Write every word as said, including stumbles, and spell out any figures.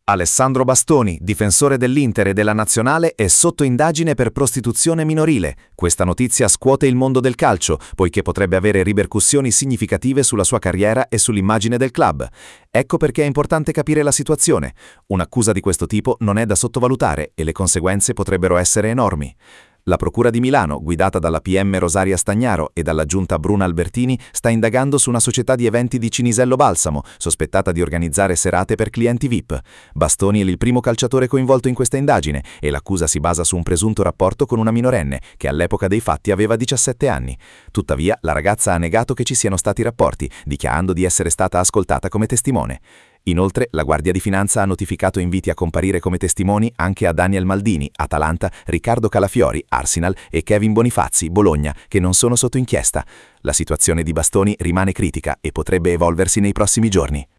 Alessandro Bastoni, difensore dell'Inter e della Nazionale, è sotto indagine per prostituzione minorile. Questa notizia scuote il mondo del calcio, poiché potrebbe avere ripercussioni significative sulla sua carriera e sull'immagine del club. Ecco perché è importante capire la situazione. Un'accusa di questo tipo non è da sottovalutare e le conseguenze potrebbero essere enormi. La Procura di Milano, guidata dalla P M Rosaria Stagnaro e dalla giunta Bruna Albertini, sta indagando su una società di eventi di Cinisello Balsamo, sospettata di organizzare serate per clienti V I P. Bastoni è il primo calciatore coinvolto in questa indagine e l'accusa si basa su un presunto rapporto con una minorenne, che all'epoca dei fatti aveva diciassette anni. Tuttavia, la ragazza ha negato che ci siano stati rapporti, dichiarando di essere stata ascoltata come testimone. Inoltre, la Guardia di Finanza ha notificato inviti a comparire come testimoni anche a Daniel Maldini, Atalanta, Riccardo Calafiori, Arsenal e Kevin Bonifazzi, Bologna, che non sono sotto inchiesta. La situazione di Bastoni rimane critica e potrebbe evolversi nei prossimi giorni.